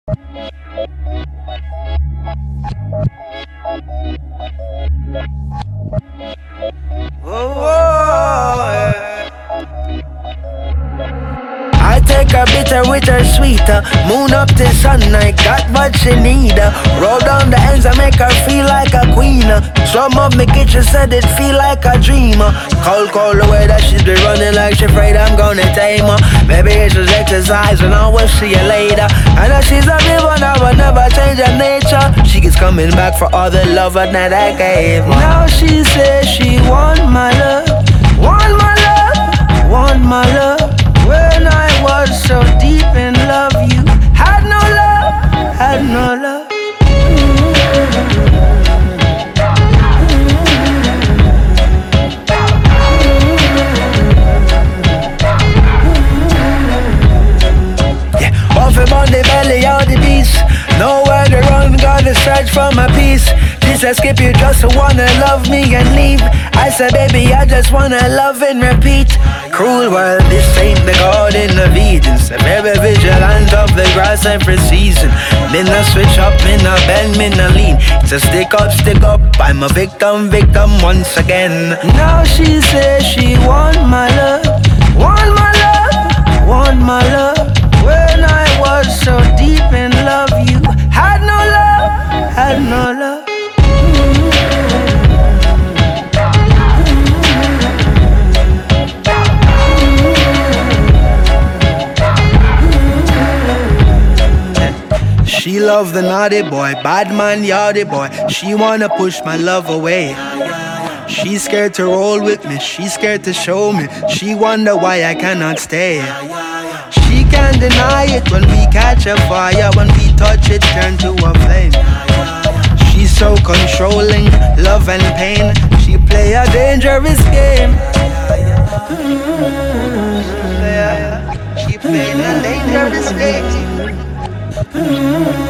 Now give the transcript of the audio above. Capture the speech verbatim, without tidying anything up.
I take her bitter with her sweeter. Moon up to sun, I got what she need. Roll down the ends and make her feel like a queen. Some of me kitchen said it feel like a dreamer. Cold, cold the way that she's been running like she afraid I'm gonna tame her. Maybe it's just exercise and I will see you later. I know she's a real one, I will never change her nature. She keeps coming back for all the love that I gave her. Now she says she want my love, want my love, want my love. When I was so deep in love, you had no love, had no love. Yeah, off on the belly of the beast. Nowhere to run, gotta search for my peace. She said, Skip, you just wanna love me and leave. I said, baby, I just wanna love and repeat. Cruel world, this ain't the garden of Eden. So very vigilant of the grass every season. Me no switch up, me no bend, me no lean. It's a stick up, stick up, I'm a victim, victim once again. Now she says she want my love, want my love, want my love. When I was so deep in love, you had no love, had no love. She love the naughty boy, bad man, yardy boy. She wanna push my love away. She's scared to roll with me, she's scared to show me. She wonder why I cannot stay. She can't deny it when we catch a fire. When we touch it, turn to a flame. She's so controlling, love and pain. She play a dangerous game. She play a dangerous game.